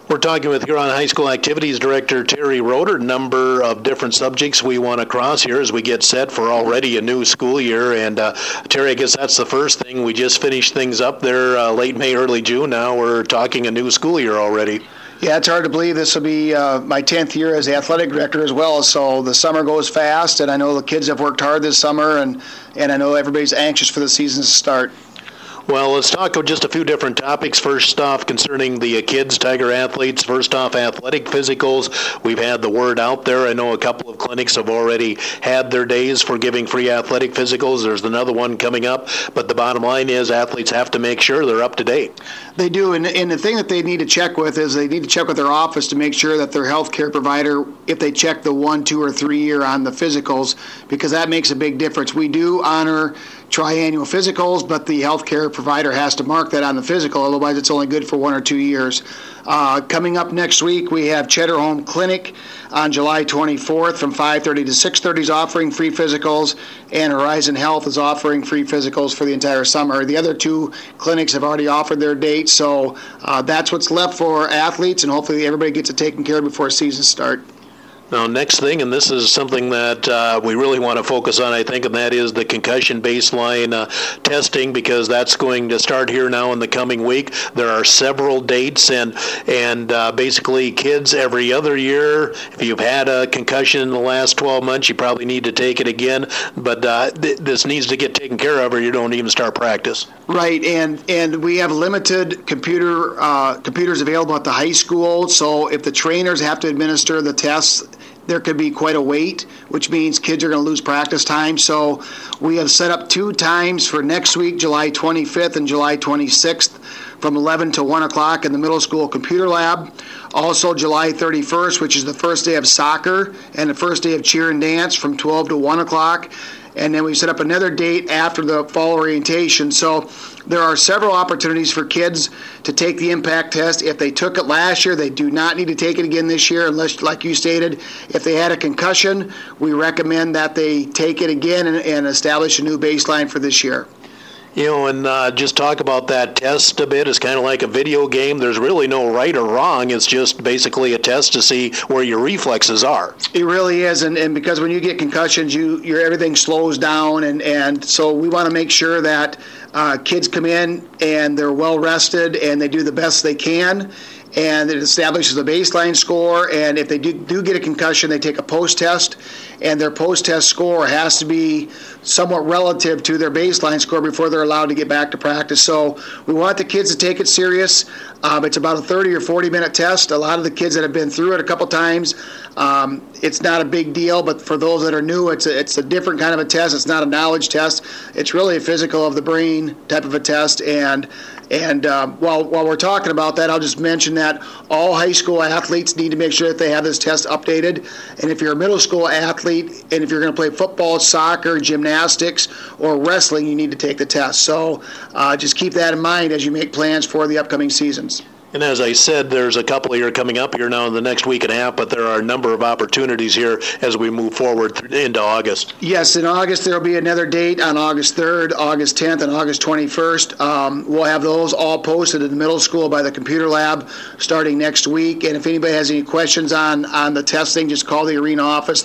We're talking with Huron High School Activities Director Terry Roeder. Number of different subjects we want to cross here as we get set for already a new school year. And Terry, I guess that's the first thing. We just finished things up there late May, early June. Now we're talking a new school year already. Yeah, it's hard to believe this will be my 10th year as the athletic director as well. So the summer goes fast, and I know the kids have worked hard this summer, and I know everybody's anxious for the season to start. Well, let's talk about just a few different topics. First off, concerning the kids, Tiger athletes. First off, athletic physicals. We've had the word out there. I know a couple of clinics have already had their days for giving free athletic physicals. There's another one coming up. But the bottom line is athletes have to make sure they're up to date. They do, and the thing that they need to check with is they need to check with their office to make sure that their health care provider, if they check the 1, 2, or 3 year on the physicals, because that makes a big difference. We do honor triannual physicals, but the healthcare provider has to mark that on the physical, otherwise it's only good for 1 or 2 years. Coming up next week, we have Cheddar Home Clinic on July 24th from 5:30 to 6:30 is offering free physicals, and Horizon Health is offering free physicals for the entire summer. The other 2 clinics have already offered their dates, so that's what's left for athletes, and hopefully everybody gets it taken care of before season start. Now, next thing, and this is something that we really want to focus on, I think, and that is the concussion baseline testing, because that's going to start here now in the coming week. There are several dates, and basically kids every other year, if you've had a concussion in the last 12 months, you probably need to take it again. But this needs to get taken care of or you don't even start practice. Right, and we have limited computers available at the high school, so if the trainers have to administer the tests, there could be quite a wait, which means kids are going to lose practice time. So we have set up 2 times for next week, July 25th and July 26th, from 11 to 1 o'clock in the middle school computer lab. Also July 31st, which is the first day of soccer, and the first day of cheer and dance from 12 to 1 o'clock. And then we set up another date after the fall orientation. So there are several opportunities for kids to take the impact test. If they took it last year, they do not need to take it again this year unless, like you stated, if they had a concussion, we recommend that they take it again and establish a new baseline for this year. You know, and just talk about that test a bit. It's kind of like a video game. There's really no right or wrong. It's just basically a test to see where your reflexes are. It really is, and because when you get concussions, your everything slows down, and so we want to make sure that kids come in and they're well rested and they do the best they can. And it establishes a baseline score, and if they do get a concussion, they take a post-test, and their post-test score has to be somewhat relative to their baseline score before they're allowed to get back to practice. So we want the kids to take it serious. It's about a 30 or 40-minute test. A lot of the kids that have been through it a couple times, it's not a big deal, but for those that are new, it's a different kind of a test. It's not a knowledge test. It's really a physical of the brain type of a test, and while we're talking about that, I'll just mention that all high school athletes need to make sure that they have this test updated. And if you're a middle school athlete, and if you're going to play football, soccer, gymnastics, or wrestling, you need to take the test. So just keep that in mind as you make plans for the upcoming seasons. And as I said, there's a couple here coming up here now in the next week and a half, but there are a number of opportunities here as we move forward into August. Yes, in August there will be another date on August 3rd, August 10th, and August 21st. We'll have those all posted in the middle school by the computer lab starting next week. And if anybody has any questions on the testing, just call the arena office,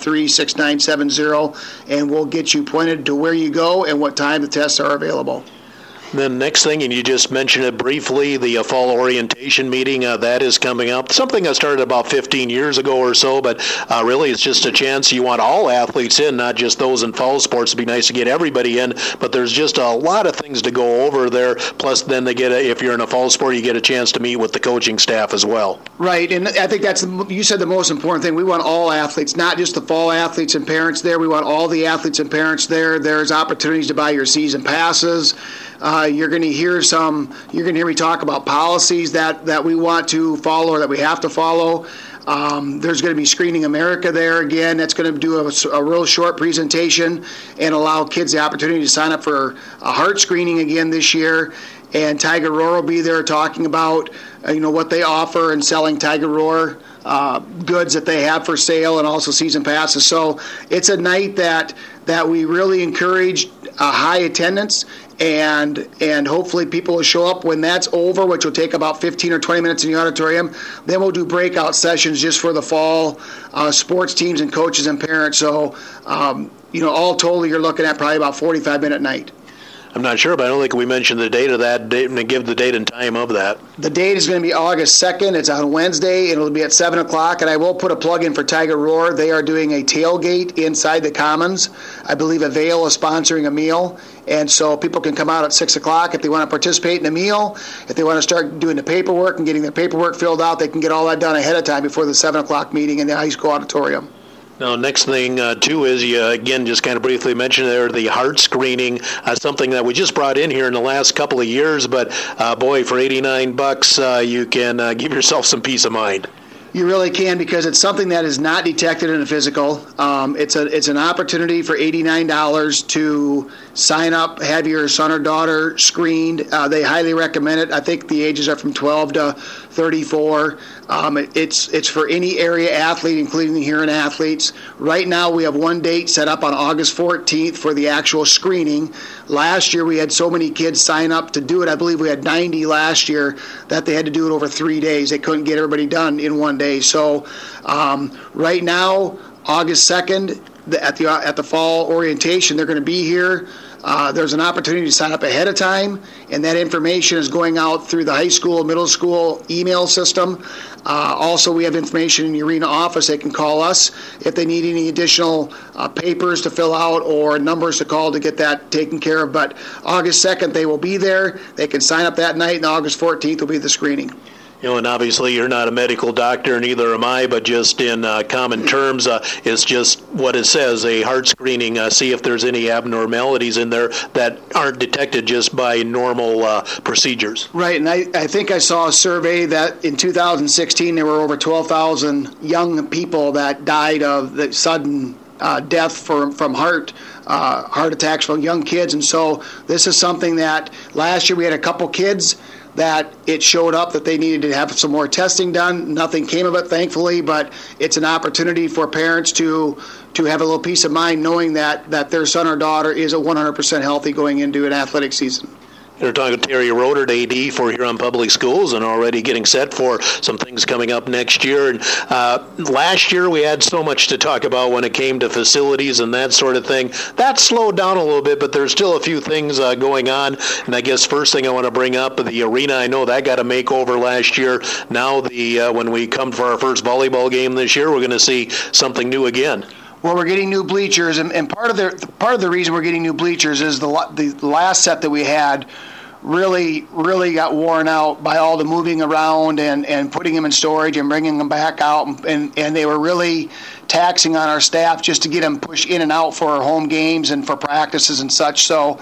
353-6970, and we'll get you pointed to where you go and what time the tests are available. Then next thing, and you just mentioned it briefly, the fall orientation meeting, that is coming up. Something that started about 15 years ago or so, but really it's just a chance. You want all athletes in, not just those in fall sports. It'd be nice to get everybody in, but there's just a lot of things to go over there. Plus then if you're in a fall sport, you get a chance to meet with the coaching staff as well. Right, and I think you said the most important thing. We want all athletes, not just the fall athletes and parents there. We want all the athletes and parents there. There's opportunities to buy your season passes. You're going to hear me talk about policies that we want to follow or that we have to follow. There's going to be Screening America there again. That's going to do a real short presentation and allow kids the opportunity to sign up for a heart screening again this year. And Tiger Roar will be there talking about what they offer and selling Tiger Roar goods that they have for sale and also season passes. So it's a night that we really encourage high attendance, and hopefully people will show up when that's over, which will take about 15 or 20 minutes in the auditorium. Then we'll do breakout sessions just for the fall sports teams and coaches and parents. So, all total, you're looking at probably about 45-minute night. I'm not sure, but I don't think we mentioned the date of that date and give the date and time of that. The date is going to be August 2nd. It's on Wednesday. It'll be at 7 o'clock, and I will put a plug in for Tiger Roar. They are doing a tailgate inside the Commons. I believe Avail is sponsoring a meal, and so people can come out at 6 o'clock if they want to participate in the meal. If they want to start doing the paperwork and getting their paperwork filled out, they can get all that done ahead of time before the 7 o'clock meeting in the high school auditorium. Now, next thing, too, is you, again, just kind of briefly mentioned there, the heart screening, something that we just brought in here in the last couple of years, but, boy, for $89, you can give yourself some peace of mind. You really can, because it's something that is not detected in a physical. It's an opportunity for $89 to sign up, have your son or daughter screened. They highly recommend it. I think the ages are from 12 to 34. It's for any area athlete, including the Huron athletes. Right now, we have one date set up on August 14th for the actual screening. Last year, we had so many kids sign up to do it. I believe we had 90 last year that they had to do it over 3 days. They couldn't get everybody done in one day. So right now, August 2nd, at the fall orientation, they're going to be here. There's an opportunity to sign up ahead of time, and that information is going out through the high school, middle school email system. Also, we have information in the arena office. They can call us if they need any additional papers to fill out or numbers to call to get that taken care of. But August 2nd, they will be there. They can sign up that night, and August 14th will be the screening. And obviously you're not a medical doctor, neither am I, but just in common terms, it's just what it says, a heart screening, see if there's any abnormalities in there that aren't detected just by normal procedures. Right, and I think I saw a survey that in 2016 there were over 12,000 young people that died of the sudden death from heart attacks from young kids, and so this is something that last year we had a couple kids that it showed up that they needed to have some more testing done. Nothing came of it, thankfully, but it's an opportunity for parents to have a little peace of mind knowing that their son or daughter is 100% healthy going into an athletic season. We're talking to Terry Rodert, AD for Huron Public Schools, and already getting set for some things coming up next year. And last year we had so much to talk about when it came to facilities and that sort of thing. That slowed down a little bit, but there's still a few things going on. And I guess first thing I want to bring up, the arena, I know that got a makeover last year. Now when we come for our first volleyball game this year, we're going to see something new again. Well, we're getting new bleachers, and part of the reason we're getting new bleachers is the last set that we had really got worn out by all the moving around and putting them in storage and bringing them back out, and they were really taxing on our staff just to get them pushed in and out for our home games and for practices and such. So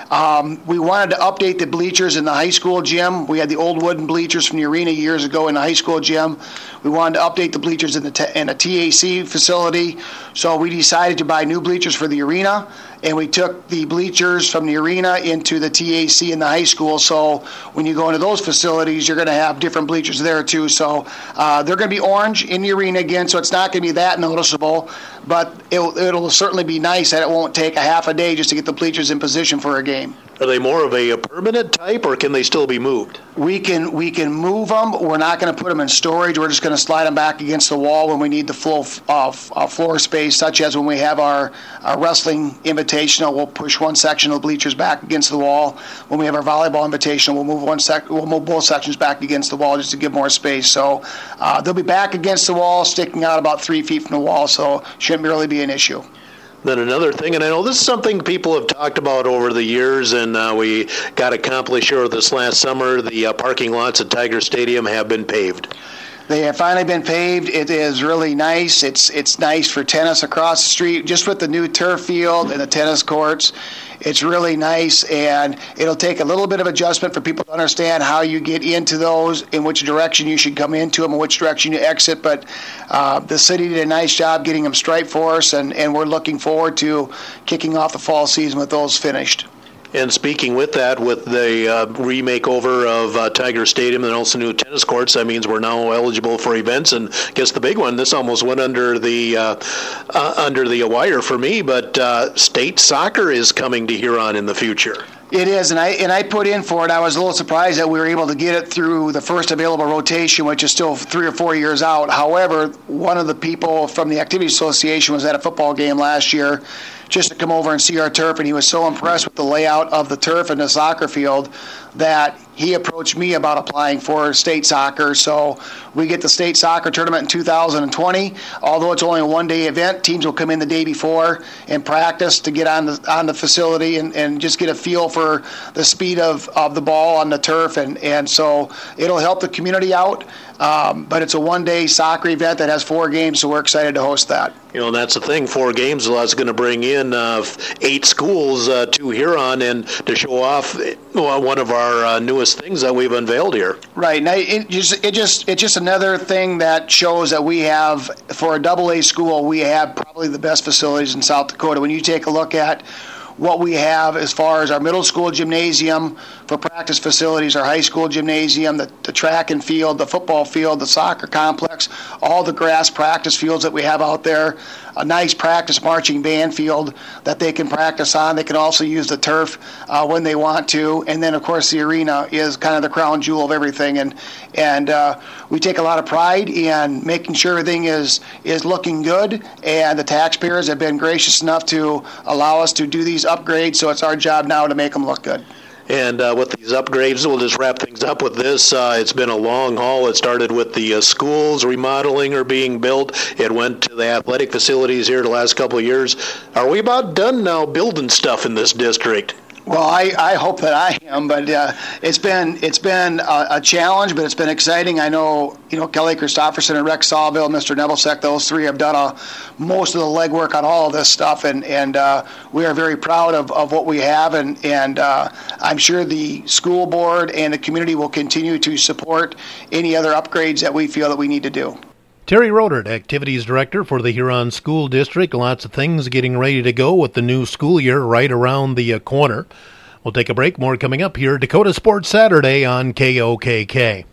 we wanted to update the bleachers in the high school gym. We had the old wooden bleachers from the arena years ago in the high school gym. We wanted to update the bleachers in a TAC facility. So we decided to buy new bleachers for the arena, and we took the bleachers from the arena into the TAC in the high school. So when you go into those facilities, you're going to have different bleachers there too. So they're going to be orange in the arena again, so it's not going to be that noticeable, but it'll certainly be nice that it won't take a half a day just to get the bleachers in position for a game. Are they more of a permanent type, or can they still be moved? We can move them. We're not going to put them in storage. We're just going to slide them back against the wall when we need the full floor space, such as when we have our wrestling invitational, we'll push one section of the bleachers back against the wall. When we have our volleyball invitational, we'll move both sections back against the wall just to give more space. So they'll be back against the wall, sticking out about 3 feet from the wall, so shouldn't really be an issue. Then another thing, and I know this is something people have talked about over the years, and we got accomplished here this last summer, the parking lots at Tiger Stadium have been paved. They have finally been paved. It is really nice. It's nice for tennis across the street, just with the new turf field and the tennis courts. It's really nice, and it'll take a little bit of adjustment for people to understand how you get into those, in which direction you should come into them, and which direction you exit. But the city did a nice job getting them striped for us, and we're looking forward to kicking off the fall season with those finished. And speaking with that, with the remake over of Tiger Stadium and also new tennis courts, that means we're now eligible for events. And I guess the big one, this almost went under the wire for me, but state soccer is coming to Huron in the future. It is, and I put in for it. I was a little surprised that we were able to get it through the first available rotation, which is still 3 or 4 years out. However, one of the people from the Activity Association was at a football game last year just to come over and see our turf, and he was so impressed with the layout of the turf and the soccer field that he approached me about applying for state soccer. So we get the state soccer tournament in 2020. Although it's only a one-day event, teams will come in the day before and practice to get on the facility and just get a feel for the speed of the ball on the turf. And so it'll help the community out. But it's a one-day soccer event that has 4 games, so we're excited to host that. And that's the thing, 4 games, that's going to bring in 8 schools to Huron and to show off one of our newest things that we've unveiled here. Right. Now, it's just another thing that shows that we have, for a AA school, we have probably the best facilities in South Dakota. When you take a look at what we have as far as our middle school gymnasium for practice facilities, our high school gymnasium, the track and field, the football field, the soccer complex, all the grass practice fields that we have out there, a nice practice marching band field that they can practice on. They can also use the turf when they want to. And then, of course, the arena is kind of the crown jewel of everything. And we take a lot of pride in making sure everything is looking good. And the taxpayers have been gracious enough to allow us to do these upgrades. So it's our job now to make them look good. And with these upgrades, we'll just wrap things up with this. It's been a long haul. It started with the schools remodeling or being built. It went to the athletic facilities here the last couple of years. Are we about done now building stuff in this district? Well, I hope that I am, but it's been a challenge, but it's been exciting. I know, Kelly Christopherson and Rex Sawville, Mr. Nebelseck, those 3 have done most of the legwork on all of this stuff, and we are very proud of what we have, and I'm sure the school board and the community will continue to support any other upgrades that we feel that we need to do. Terry Rodert, Activities Director for the Huron School District. Lots of things getting ready to go with the new school year right around the corner. We'll take a break. More coming up here. Dakota Sports Saturday on KOKK.